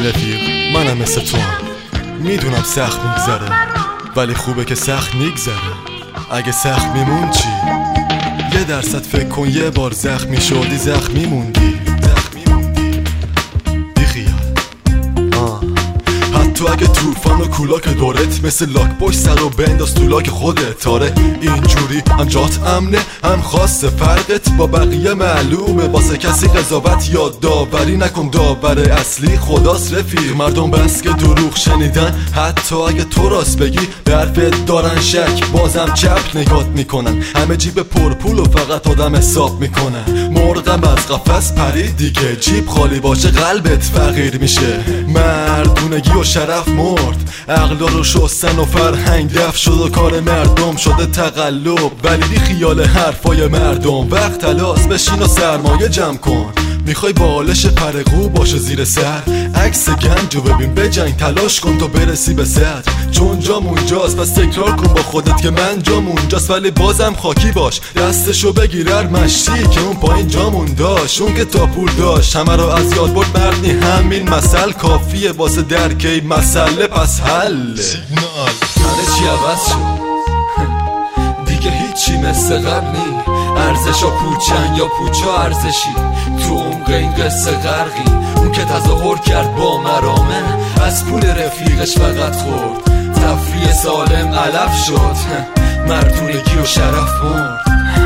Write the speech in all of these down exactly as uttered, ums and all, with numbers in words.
رفیق، منم مثل تو هم. میدونم سخت میگذره ولی خوبه که سخت میگذره. اگه سخت میمون چی؟ یه درصد فکر کن یه بار زخمی شدی زخمی موندی تو اگه طوفان و کولاک دورت مثل لاک باش سر و بنداز تو لاک خودت. تاره اینجوری هم جات امنه هم خاصه فرقت با بقیه معلومه. واسه کسی قضاوت یا داوری نکن، داور اصلی خداست رفیق. مردم بس که دروغ شنیدن حتی اگه تو راست بگی به حرفت دارن شک، بازم چپ نگات میکنن. همه جیب پرپول و فقط آدم حساب میکنن. مرغم از قفس پرید دیگه، جیب خالی باشه قلبت فقیر میشه. مردونگی و شرف مرد، عقلا رو شستن و فرهنگ دف شد و کار مردم شده تقلب. ولی بی خیال حرفای مردم، وقت تلاس بشین و سرمایه جمع کن. میخوای بالش پرقو باشه زیر سر، عکس گنج رو ببین بجنگ تلاش کن تا برسی به صدر. چون جام اونجاست پس تکرار کن با خودت که من جام اونجاست، ولی بازم خاکی باش. دستشو بگیر هر مشتی که اون پایین جامون داشت، اون که تا پول داشت همه رو از یاد برد مردنی. همین مثل کافیه واسه درکی مسئله پس حل سیگنال. همه چی عوض شد دیگه هیچی مثل قبل نی. ارزشا پوچن یا پوچا ارزشی، تو عمق این قصه غرقی. اون که تظاهر کرد با مرامه از پول رفیقش فقط خورد. تفریح سالم علف شد، مردونگی و شرف مرد.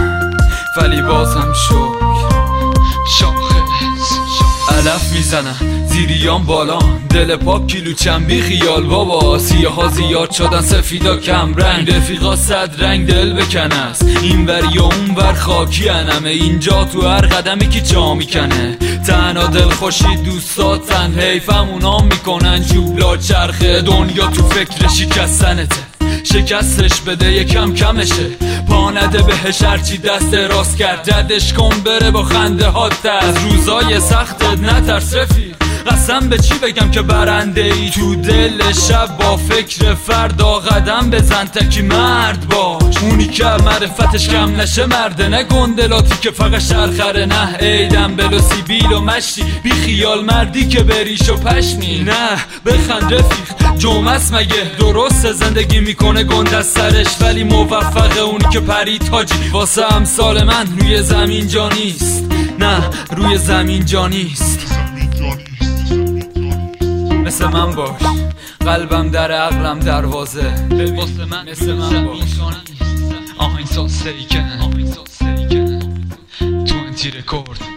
ولی بازم شکر شاخص علف میزنن زیریان بالا، دل پاک کیلوچن بی خیال بابا. سیاه ها زیاد شدن سفیدا کم رنگ، رفیقا صد رنگ دل بکن است. این ور یا اون ور خاکی انمه، اینجا تو هر قدمی که جا میکنه. تنها دل خوشی دوستاتن، حیفم اونا میکنن جوبلا چرخه. دنیا تو فکر شکستنته، شکستش بده یکم کمشه. پا نده بهش هرچی دست راست کرد، جدش کن بره با خنده هات. از روزای سختت نترس رفیق، قسم به چی بگم که برنده ای. تو دل شب با فکر فردا قدم بزن تکی مرد باش. اونی که معرفتش کم نشه مرده، نه گندلاتی که فقط شرخره. نه ایدم بلو سیبیل و مشتی، بی خیال مردی که بریش و پشمی. نه بخند رفیق جمعست مگه درست زندگی میکنه گند از سرش، ولی موفقه اونی که پری تاجی. واسه امثال من روی زمین جا نیست، نه روی زمین جا نیست. مثل من باش، قلبم در عقلم دروازه. واسه من مثل من باش، آهنگ ساز سیکن تو انتی رکورد.